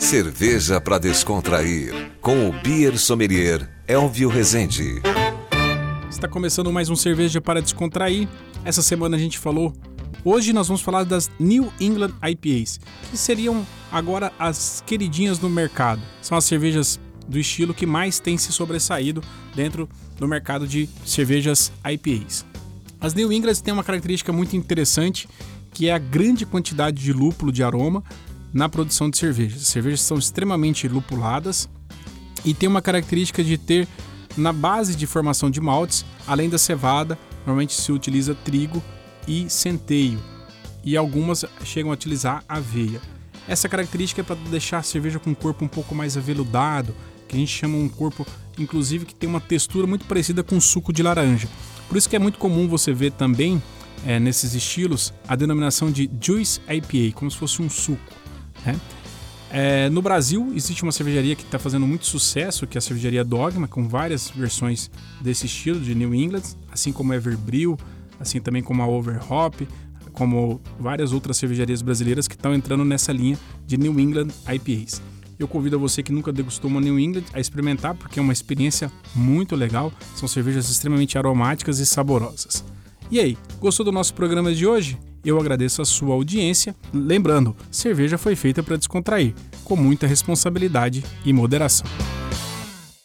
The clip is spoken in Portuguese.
Cerveja para descontrair, com o Beer Sommelier Elvio Rezende. Está começando mais um Cerveja para Descontrair. Essa semana a gente falou... Hoje nós vamos falar das New England IPAs, que seriam agora as queridinhas no mercado. São as cervejas do estilo que mais tem se sobressaído dentro do mercado de cervejas IPAs. As New England têm uma característica muito interessante, que é a grande quantidade de lúpulo de aroma na produção de cervejas. As cervejas são extremamente lupuladas e tem uma característica de ter na base de formação de maltes, além da cevada, normalmente se utiliza trigo e centeio, e algumas chegam a utilizar aveia. Essa característica é para deixar a cerveja com um corpo um pouco mais aveludado, que a gente chama um corpo, inclusive, que tem uma textura muito parecida com suco de laranja. Por isso que é muito comum você ver também, nesses estilos, a denominação de Juice IPA, como se fosse um suco, né? No Brasil, existe uma cervejaria que está fazendo muito sucesso, que é a cervejaria Dogma, com várias versões desse estilo de New England, assim como a Everbrewing, assim também como a Overhop, como várias outras cervejarias brasileiras que estão entrando nessa linha de New England IPAs. Eu convido a você que nunca degustou uma New England a experimentar, porque é uma experiência muito legal, são cervejas extremamente aromáticas e saborosas. E aí, gostou do nosso programa de hoje? Eu agradeço a sua audiência. Lembrando, cerveja foi feita para descontrair, com muita responsabilidade e moderação.